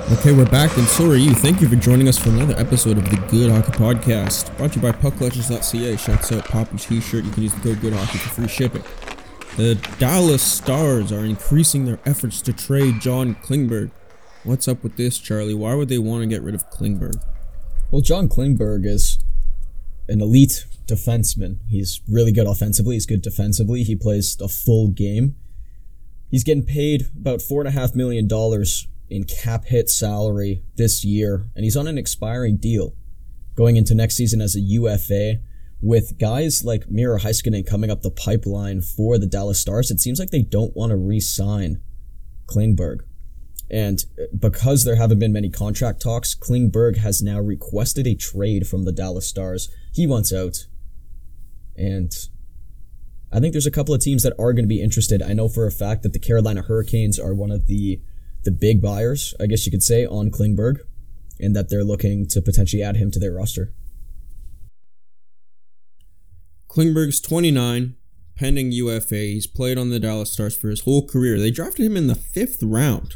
Okay, we're back, and so are you. Thank you for joining us for another episode of the Good Hockey Podcast, brought to you by PuckLegends.ca. Shouts out Poppy's T-shirt. You can use the code Good Hockey for free shipping. The Dallas Stars are increasing their efforts to trade John Klingberg. What's up with this, Charlie? Why would they want to get rid of Klingberg? Well, John Klingberg is an elite defenseman. He's really good offensively. He's good defensively. He plays a full game. He's getting paid about $4.5 million in cap hit salary this year, and he's on an expiring deal going into next season as a UFA. With guys like Miro Heiskanen coming up the pipeline for the Dallas Stars, it seems like they don't want to re-sign Klingberg. And because there haven't been many contract talks, Klingberg has now requested a trade from the Dallas Stars. He wants out. And I think there's a couple of teams that are going to be interested. I know for a fact that the Carolina Hurricanes are one of the big buyers, I guess you could say, on Klingberg, and that they're looking to potentially add him to their roster. Klingberg's 29, pending UFA. He's played on the Dallas Stars for his whole career. They drafted him in the 5th round.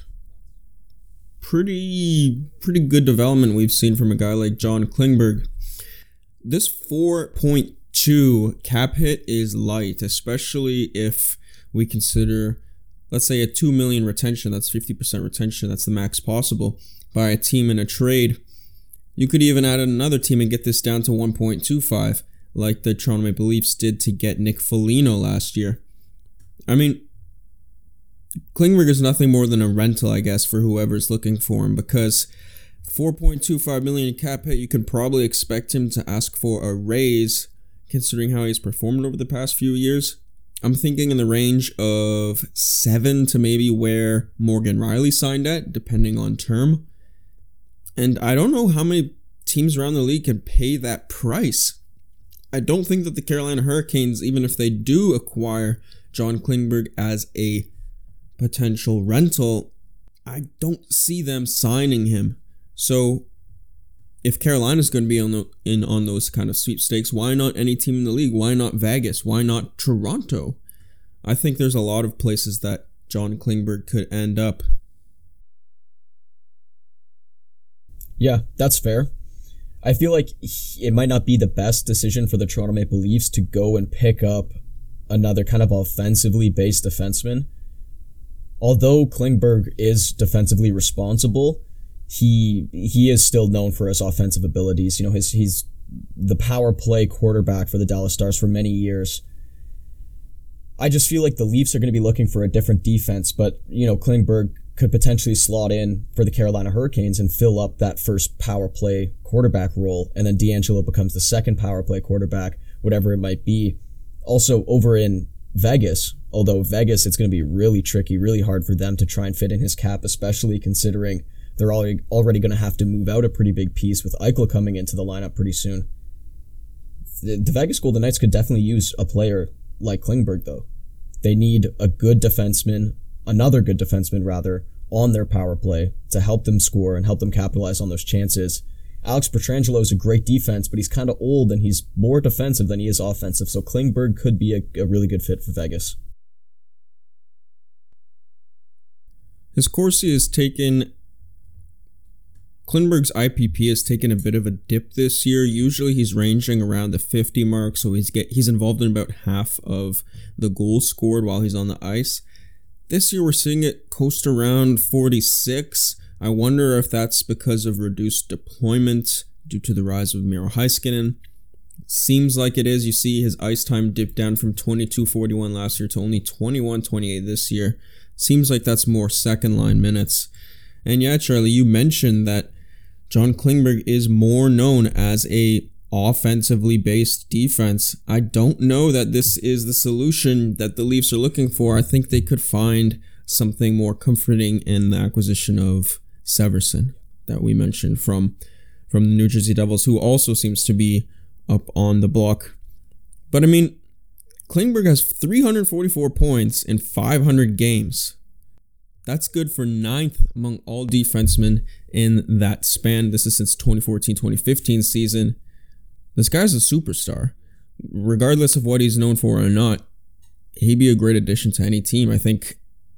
Pretty good development we've seen from a guy like John Klingberg. This 4.2 cap hit is light, especially if we consider, let's say, a $2 million retention. That's 50% retention. That's the max possible by a team in a trade. You could even add another team and get this down to 1.25, like the Toronto Maple Leafs did to get Nick Foligno last year. I mean, Klingberg is nothing more than a rental, I guess, for whoever's looking for him, because $4.25 million in cap hit, you could probably expect him to ask for a raise, considering how he's performed over the past few years. I'm thinking in the range of 7 to maybe where Morgan Rielly signed at, depending on term. And I don't know how many teams around the league can pay that price. I don't think that the Carolina Hurricanes, even if they do acquire John Klingberg as a potential rental, I don't see them signing him. So if Carolina's going to be on those kind of sweepstakes, why not any team in the league? Why not Vegas? Why not Toronto? I think there's a lot of places that John Klingberg could end up. Yeah, that's fair. I feel like it might not be the best decision for the Toronto Maple Leafs to go and pick up another kind of offensively based defenseman. Although Klingberg is defensively responsible, he is still known for his offensive abilities. You know, he's the power play quarterback for the Dallas Stars for many years. I just feel like the Leafs are going to be looking for a different defense, but, you know, Klingberg could potentially slot in for the Carolina Hurricanes and fill up that first power play quarterback role, and then D'Angelo becomes the second power play quarterback, whatever it might be. Also, over in Vegas, although Vegas, it's going to be really tricky, really hard for them to try and fit in his cap, especially considering they're already going to have to move out a pretty big piece with Eichel coming into the lineup pretty soon. The Vegas Golden Knights could definitely use a player like Klingberg, though. They need a good defenseman, another good defenseman rather, on their power play to help them score and help them capitalize on those chances. Alex Pietrangelo is a great defense, but he's kind of old and he's more defensive than he is offensive, so Klingberg could be a really good fit for Vegas. Klingberg's IPP has taken a bit of a dip this year. Usually he's ranging around the 50 mark, so he's involved in about half of the goals scored while he's on the ice. This year we're seeing it coast around 46. I wonder if that's because of reduced deployment due to the rise of Miro Heiskanen. Seems like it is. You see his ice time dipped down from 22:41 last year to only 21:28 this year. Seems like that's more second line minutes. And yeah, Charlie, you mentioned that John Klingberg is more known as a offensively based defense. I don't know that this is the solution that the Leafs are looking for. I think they could find something more comforting in the acquisition of Severson that we mentioned from the New Jersey Devils, who also seems to be up on the block. But I mean, Klingberg has 344 points in 500 games. That's good for 9th among all defensemen in that span. This is since 2014-2015 season. This guy's a superstar. Regardless of what he's known for or not, he'd be a great addition to any team. I think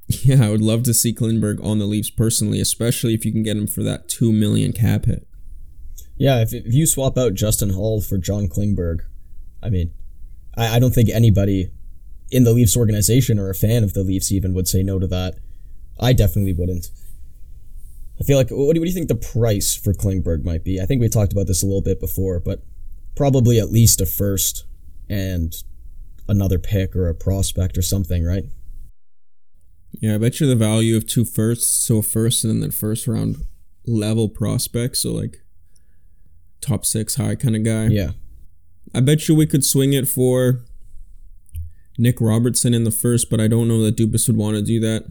Yeah, I would love to see Klingberg on the Leafs personally, especially if you can get him for that $2 million cap hit. Yeah, if you swap out Justin Hall for John Klingberg, I mean, I don't think anybody in the Leafs organization or a fan of the Leafs even would say no to that. I definitely wouldn't. I feel like, what do you think the price for Klingberg might be? I think we talked about this a little bit before, but probably at least a first and another pick or a prospect or something, right? Yeah, I bet you the value of 2 firsts, so a first and then first round level prospect, so like top 6 high kind of guy. Yeah. I bet you we could swing it for Nick Robertson in the first, but I don't know that Dubas would want to do that.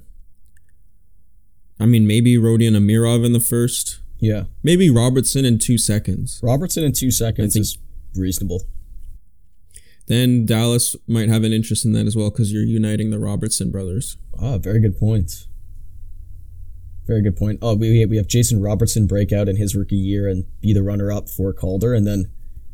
I mean, maybe Rodion Amirov in the first. Yeah. Maybe Robertson in 2 seconds. Robertson in 2 seconds is reasonable. Then Dallas might have an interest in that as well because you're uniting the Robertson brothers. Ah, very good point. Very good point. Oh, we have Jason Robertson break out in his rookie year and be the runner-up for Calder, and then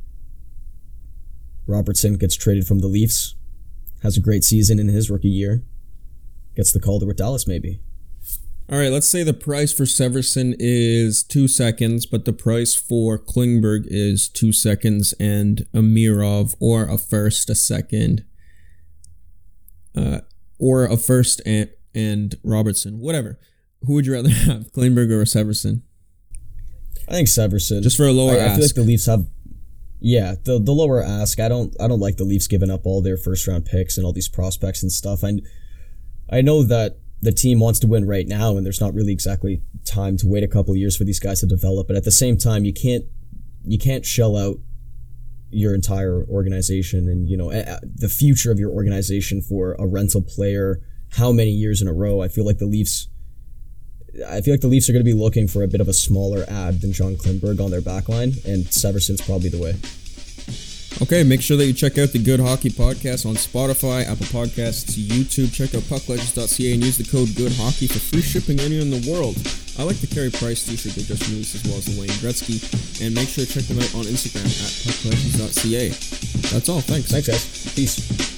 Robertson gets traded from the Leafs, has a great season in his rookie year, gets the Calder with Dallas maybe. All right, let's say the price for Severson is 2 seconds, but the price for Klingberg is 2 seconds and Amirov, or a first, a second, or a first and Robertson, whatever. Who would you rather have, Klingberg or Severson? I think Severson. Just for a lower ask. I feel like the Leafs have, the lower ask. I don't like the Leafs giving up all their first round picks and all these prospects and stuff. I know that the team wants to win right now, and there's not really exactly time to wait a couple of years for these guys to develop. But at the same time, you can't shell out your entire organization and the future of your organization for a rental player. How many years in a row? I feel like the Leafs are going to be looking for a bit of a smaller ad than John Klingberg on their backline, and Severson's probably the way. Okay, make sure that you check out the Good Hockey Podcast on Spotify, Apple Podcasts, YouTube. Check out pucklegends.ca and use the code GoodHockey for free shipping anywhere in the world. I like the Carey Price t-shirt they just released, as well as the Wayne Gretzky. And make sure to check them out on Instagram at pucklegends.ca. That's all. Thanks. Thanks, guys. Peace.